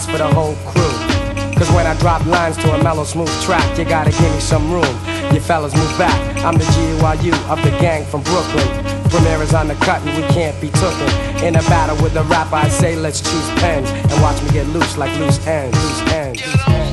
for the whole crew. Cause when I drop lines to a mellow, smooth track, you gotta give me some room. You fellas move back. I'm the GYU of the gang from Brooklyn. Premier is on the cut and we can't be tooken. In a battle with a rapper, I say let's choose pens and watch me get loose like loose ends. Loose ends. Loose ends.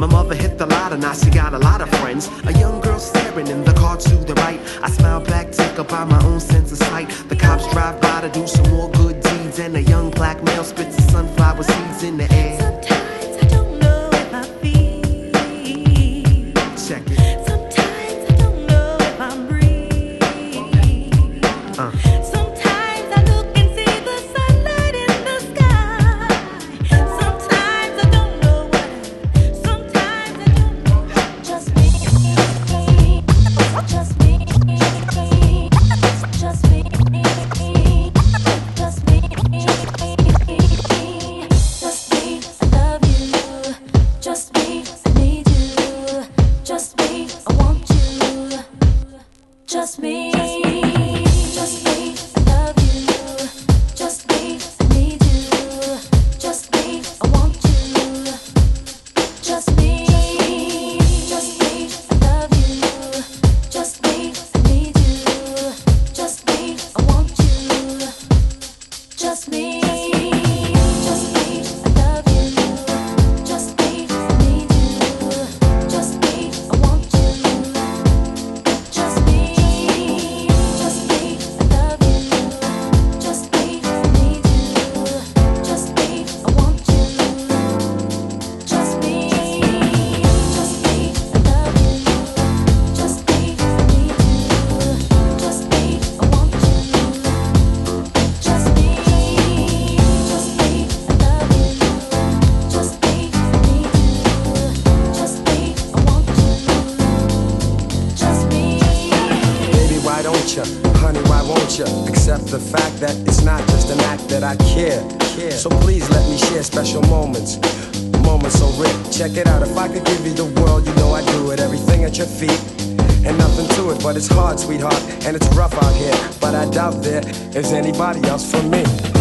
My mother hit the lotto, now she got a lot of friends. A young girl staring in the car to the right. I smile back, take up by my own sense of sight. The cops drive by to do some more good deeds, and a young black male spits the sunflower seeds in the air. Sometimes I don't know if I feel. Check it. Sometimes I don't know if I'm breathing. Sometimes I look and see the sunlight in the sky. Sometimes I don't know what. Sometimes I don't know. Just me. Just me. Just me. Just me. Just me. I love you. Just me. I need you. Just me. I want you. Just me. Just me. I love you. Just me. I need you. Just me. I want you. Just me. Just me. I love you. Just me. I need you. Just me. I want you. Just me. Just me. I love you. Just me. I need you. Just me. I want you. Just me. Just me. I love you. Just me. I need you. Just me. I want you. Just me. Just me. I love you. Just me. I need you. Just me. I want you. Just me. Just me. I love you. Just me. I need you. Just me. I want you. Just me. Baby, why don't you? Honey, why won't you? Accept the fact that it's not just an act that I care. So please let me share special moments. Moments so rich. Check it out. If I could give you the world, you know I'd do it. Everything at your feet. And nothing to it, but it's hard, sweetheart. And it's rough out here. But I doubt there is anybody else for me.